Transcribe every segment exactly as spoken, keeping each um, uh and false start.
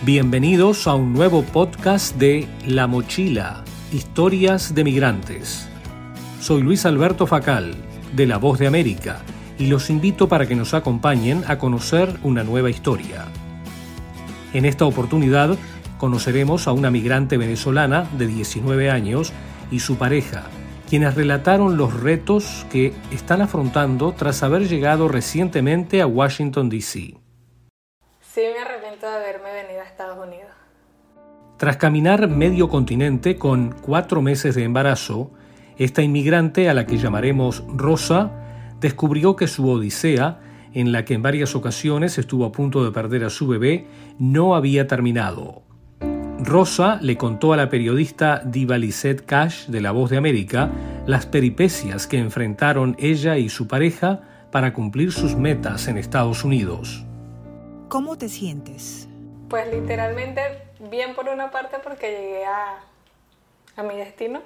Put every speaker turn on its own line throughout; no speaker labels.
Bienvenidos a un nuevo podcast de La Mochila, Historias de Migrantes. Soy Luis Alberto Facal, de La Voz de América, y los invito para que nos acompañen a conocer una nueva historia. En esta oportunidad conoceremos a una migrante venezolana de diecinueve años y su pareja, quienes relataron los retos que están afrontando tras haber llegado recientemente a Washington, D C
Sí, me arrepiento de haberme venido a Estados Unidos.
Tras caminar medio continente con cuatro meses de embarazo, esta inmigrante, a la que llamaremos Rosa, descubrió que su odisea, en la que en varias ocasiones estuvo a punto de perder a su bebé, no había terminado. Rosa le contó a la periodista Diva Lizette Cash de La Voz de América las peripecias que enfrentaron ella y su pareja para cumplir sus metas en Estados Unidos.
¿Cómo te sientes?
Pues literalmente bien por una parte porque llegué a, a mi destino,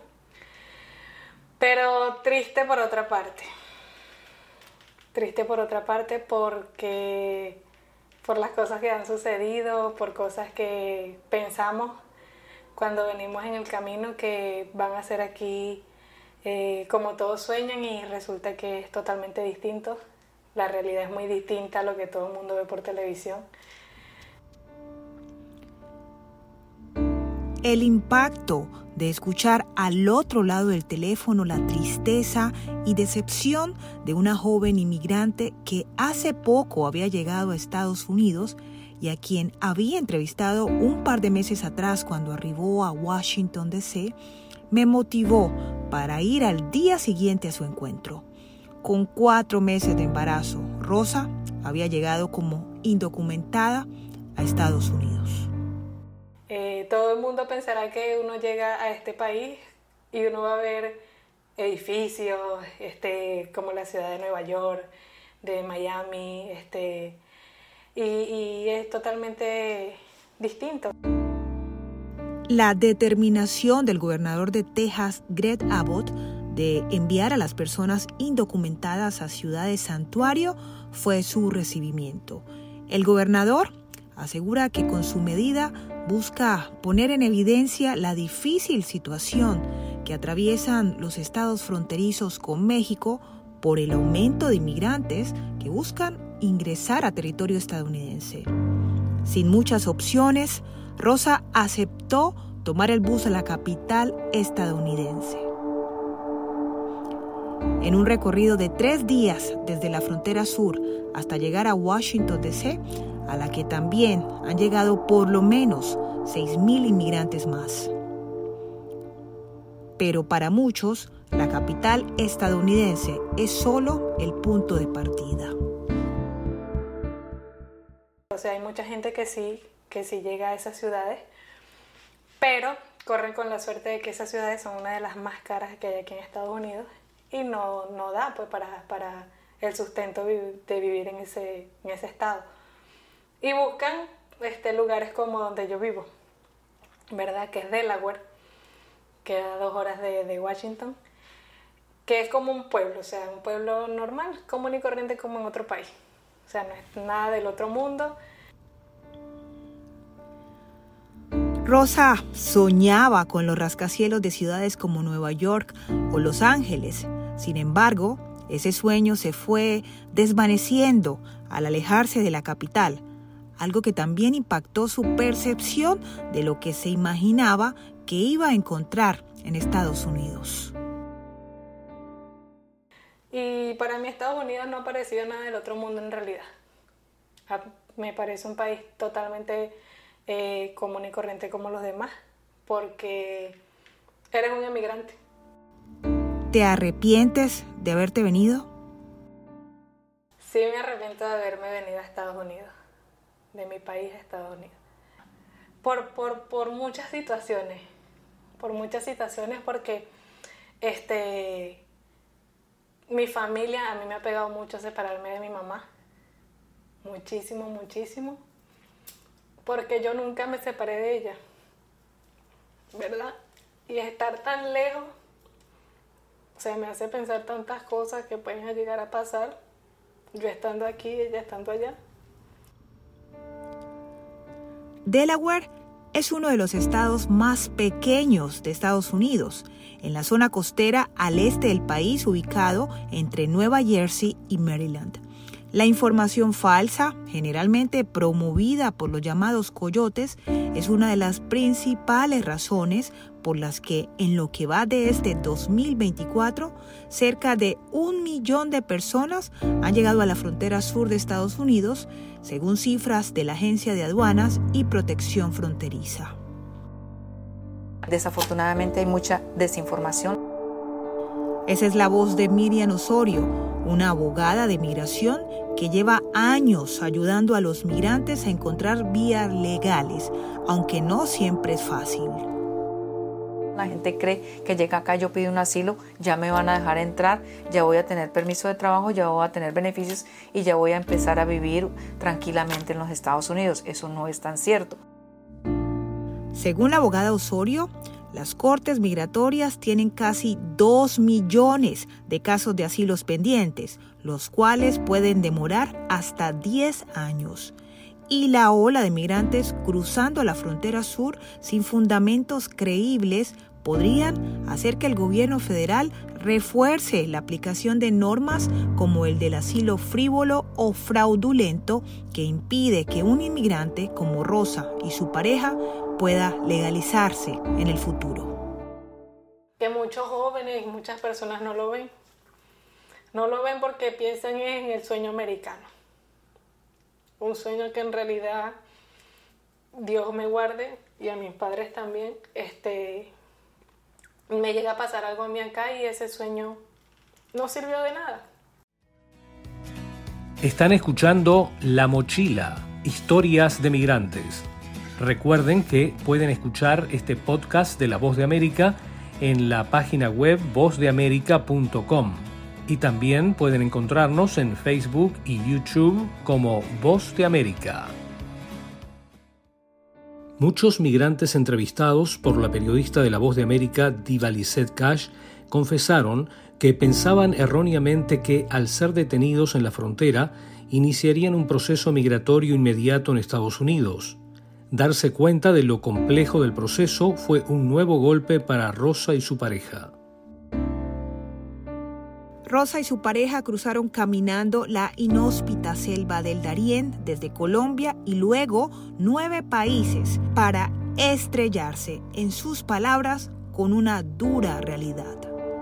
pero triste por otra parte. Triste por otra parte porque por las cosas que han sucedido, por cosas que pensamos cuando venimos en el camino que van a ser aquí eh, como todos sueñan y resulta que es totalmente distinto. La realidad es muy distinta a lo que todo el mundo ve por televisión.
El impacto de escuchar al otro lado del teléfono la tristeza y decepción de una joven inmigrante que hace poco había llegado a Estados Unidos y a quien había entrevistado un par de meses atrás cuando arribó a Washington, D C, me motivó para ir al día siguiente a su encuentro. Con cuatro meses de embarazo, Rosa había llegado como indocumentada a Estados Unidos.
Eh, todo el mundo pensará que uno llega a este país y uno va a ver edificios este, como la ciudad de Nueva York, de Miami, este, y, y es totalmente distinto.
La determinación del gobernador de Texas, Greg Abbott, de enviar a las personas indocumentadas a ciudades santuario fue su recibimiento. El gobernador asegura que con su medida busca poner en evidencia la difícil situación que atraviesan los estados fronterizos con México por el aumento de inmigrantes que buscan ingresar a territorio estadounidense. Sin muchas opciones, Rosa aceptó tomar el bus a la capital estadounidense. En un recorrido de tres días desde la frontera sur hasta llegar a Washington, D C, a la que también han llegado por lo menos seis mil inmigrantes más. Pero para muchos, la capital estadounidense es solo el punto de partida.
O sea, hay mucha gente que sí, que sí llega a esas ciudades, pero corren con la suerte de que esas ciudades son una de las más caras que hay aquí en Estados Unidos y no, no da pues, para, para el sustento de vivir en ese, en ese estado. Y buscan este, lugares como donde yo vivo, ¿verdad? Que es Delaware, queda a dos horas de, de Washington, que es como un pueblo, o sea, un pueblo normal, común y corriente como en otro país. O sea, no es nada del otro mundo.
Rosa soñaba con los rascacielos de ciudades como Nueva York o Los Ángeles. Sin embargo, ese sueño se fue desvaneciendo al alejarse de la capital, algo que también impactó su percepción de lo que se imaginaba que iba a encontrar en Estados Unidos.
Y para mí Estados Unidos no ha parecido nada del otro mundo en realidad. Me parece un país totalmente eh, común y corriente como los demás, porque eres un emigrante.
¿Te arrepientes de haberte venido?
Sí, me arrepiento de haberme venido a Estados Unidos, de mi país a Estados Unidos. Por, por, por muchas situaciones, por muchas situaciones porque este, mi familia, a mí me ha pegado mucho separarme de mi mamá, muchísimo, muchísimo, porque yo nunca me separé de ella, ¿verdad? Y estar tan lejos, o sea, me hace pensar tantas cosas que pueden llegar a pasar, yo estando aquí, ella estando allá.
Delaware es uno de los estados más pequeños de Estados Unidos, en la zona costera al este del país, ubicado entre Nueva Jersey y Maryland. La información falsa, generalmente promovida por los llamados coyotes, es una de las principales razones por las que en lo que va de este dos mil veinticuatro, cerca de un millón de personas han llegado a la frontera sur de Estados Unidos, según cifras de la Agencia de Aduanas y Protección Fronteriza.
Desafortunadamente hay mucha desinformación.
Esa es la voz de Miriam Osorio, una abogada de migración que lleva años ayudando a los migrantes a encontrar vías legales, aunque no siempre es fácil.
La gente cree que llega acá, yo pido un asilo, ya me van a dejar entrar, ya voy a tener permiso de trabajo, ya voy a tener beneficios y ya voy a empezar a vivir tranquilamente en los Estados Unidos. Eso no es tan cierto.
Según la abogada Osorio, las cortes migratorias tienen casi dos millones de casos de asilos pendientes, los cuales pueden demorar hasta diez años. Y la ola de migrantes cruzando la frontera sur sin fundamentos creíbles podrían hacer que el gobierno federal refuerce la aplicación de normas como el del asilo frívolo o fraudulento, que impide que un inmigrante como Rosa y su pareja pueda legalizarse en el futuro.
Que muchos jóvenes y muchas personas no lo ven. No lo ven porque piensan en el sueño americano. Un sueño que en realidad Dios me guarde y a mis padres también. Este, me llega a pasar algo a mí acá y ese sueño no sirvió de nada.
Están escuchando La Mochila, historias de migrantes. Recuerden que pueden escuchar este podcast de La Voz de América en la página web voz de america punto com y también pueden encontrarnos en Facebook y YouTube como Voz de América. Muchos migrantes entrevistados por la periodista de La Voz de América, Diva Lizette Cash, confesaron que pensaban erróneamente que, al ser detenidos en la frontera, iniciarían un proceso migratorio inmediato en Estados Unidos. Darse cuenta de lo complejo del proceso fue un nuevo golpe para Rosa y su pareja.
Rosa y su pareja cruzaron caminando la inhóspita selva del Darién desde Colombia y luego nueve países para estrellarse, en sus palabras, con una dura realidad.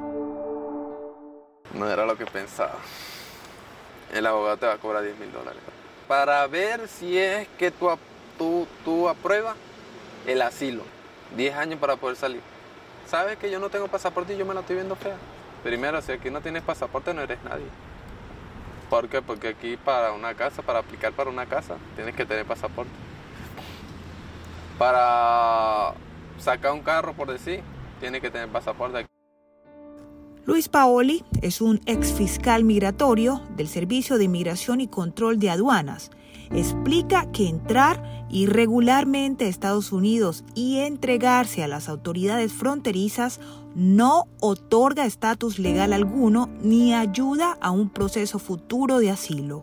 No era lo que pensaba. El abogado te va a cobrar diez mil dólares para ver si es que tú, tú, tú apruebas el asilo. diez años para poder salir. Sabes que yo no tengo pasaporte y yo me la estoy viendo fea. Primero, si aquí no tienes pasaporte, no eres nadie. ¿Por qué? Porque aquí para una casa, para aplicar para una casa, tienes que tener pasaporte. Para sacar un carro, por decir, tienes que tener pasaporte.
Luis Paoli es un exfiscal migratorio del Servicio de Inmigración y Control de Aduanas. Explica que entrar irregularmente a Estados Unidos y entregarse a las autoridades fronterizas no otorga estatus legal alguno ni ayuda a un proceso futuro de asilo.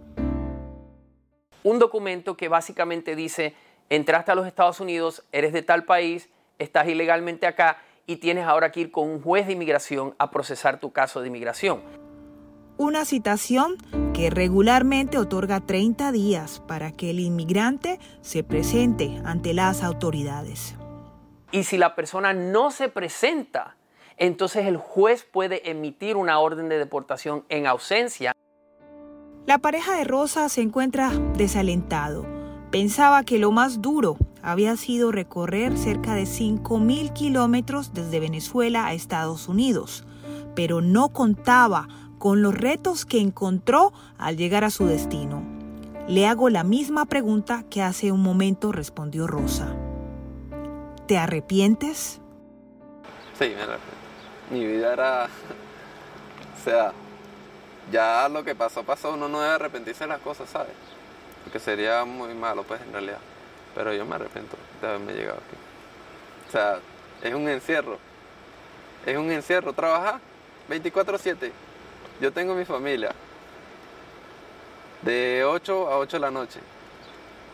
Un documento que básicamente dice: entraste a los Estados Unidos, eres de tal país, estás ilegalmente acá y tienes ahora que ir con un juez de inmigración a procesar tu caso de inmigración.
Una citación que regularmente otorga treinta días para que el inmigrante se presente ante las autoridades.
Y si la persona no se presenta, entonces el juez puede emitir una orden de deportación en ausencia.
La pareja de Rosa se encuentra desalentado. Pensaba que lo más duro había sido recorrer cerca de cinco mil kilómetros desde Venezuela a Estados Unidos, pero no contaba con los retos que encontró al llegar a su destino. Le hago la misma pregunta que hace un momento respondió Rosa. ¿Te arrepientes?
Sí, me arrepiento. Mi vida era... o sea, ya lo que pasó, pasó. Uno no debe arrepentirse de las cosas, ¿sabes? Porque sería muy malo, pues, en realidad. Pero yo me arrepiento de haberme llegado aquí. O sea, es un encierro. Es un encierro. Trabajar veinticuatro siete. Yo tengo mi familia. De ocho a ocho de la noche.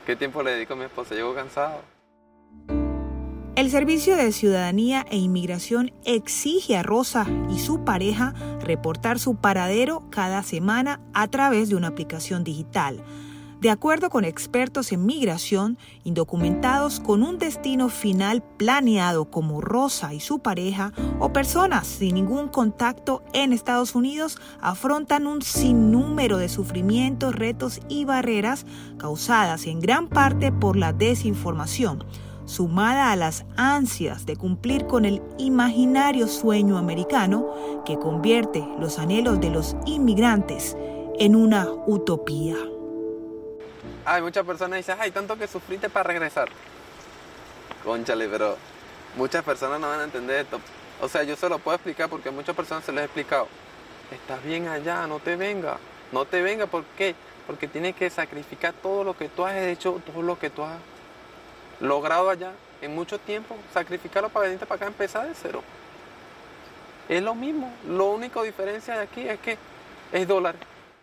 ¿Qué tiempo le dedico a mi esposa? Llego cansado.
El Servicio de Ciudadanía e Inmigración exige a Rosa y su pareja reportar su paradero cada semana a través de una aplicación digital. De acuerdo con expertos en migración, indocumentados con un destino final planeado como Rosa y su pareja o personas sin ningún contacto en Estados Unidos afrontan un sinnúmero de sufrimientos, retos y barreras causadas en gran parte por la desinformación, sumada a las ansias de cumplir con el imaginario sueño americano que convierte los anhelos de los inmigrantes en una utopía.
Hay muchas personas dicen, ay, tanto que sufriste para regresar. Cónchale, pero muchas personas no van a entender esto. O sea, yo se lo puedo explicar porque a muchas personas se les he explicado. Estás bien allá, no te venga. No te venga, ¿por qué? Porque tienes que sacrificar todo lo que tú has hecho, todo lo que tú has logrado allá en mucho tiempo. Sacrificarlo para venirte para acá, empezar de cero. Es lo mismo. Lo único diferencia de aquí es que es dólar.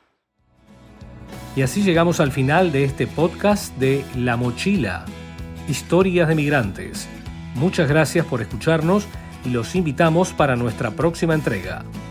Y así llegamos al final de este podcast de La Mochila, Historias de Migrantes. Muchas gracias por escucharnos y los invitamos para nuestra próxima entrega.